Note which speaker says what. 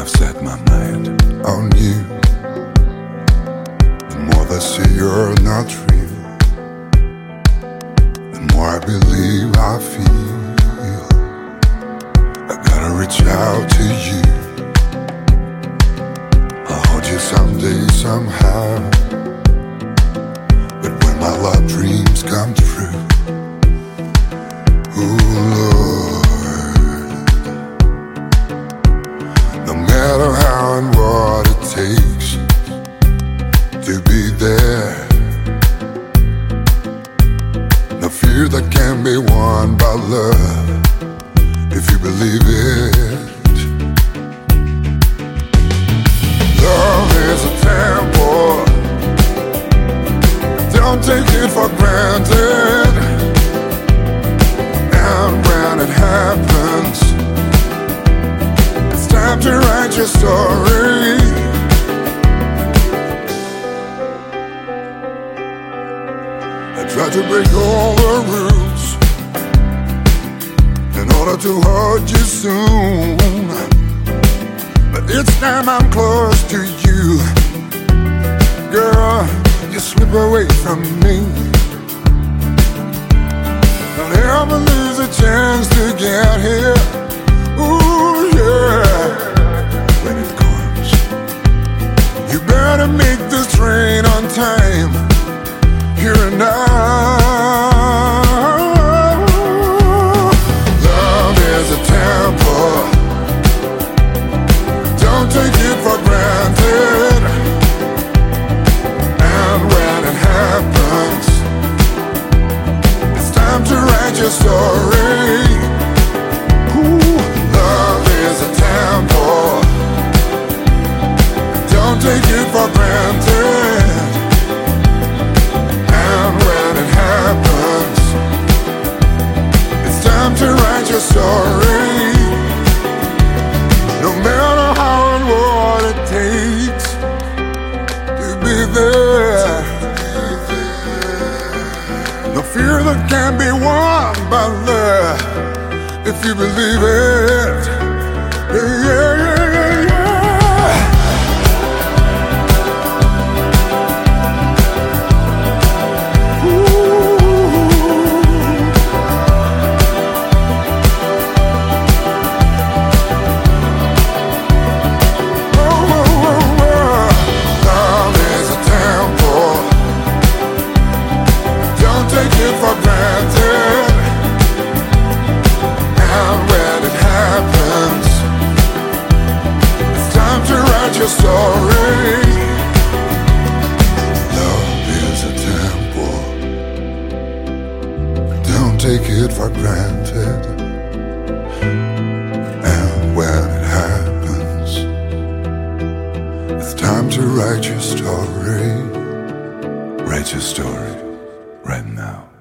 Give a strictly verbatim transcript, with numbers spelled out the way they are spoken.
Speaker 1: I've set my mind on you, the more they say you're not real, the more I believe I feel. I gotta reach out to you. I'll hold you someday, somehow. But when my love dreams come true, ooh Lord, no matter how and what it takes to be there, no fear that can be won by love, if you believe it. Love is a temple, don't take it for granted. And when it happens, it's time to write your story. I tried to break all the rules in order to hold you soon, but each time I'm close to you, girl, you slip away from me. Don't ever lose a chance to get here. Ooh, yeah. When it comes, you better make this train on time, here and now. Love is a temple, don't take it for granted. And when it happens, it's time to write your story. Ooh, love is a temple, don't take it for granted. And when it happens, it's time to write your story. No matter how and what it takes to be there, no fear that can be won by love, if you believe it. Yeah, yeah, yeah, yeah, yeah. For granted, and when it happens, it's time to write your story. Love is a temple, don't take it for granted. And when it happens, it's time to write your story. Write your story right now.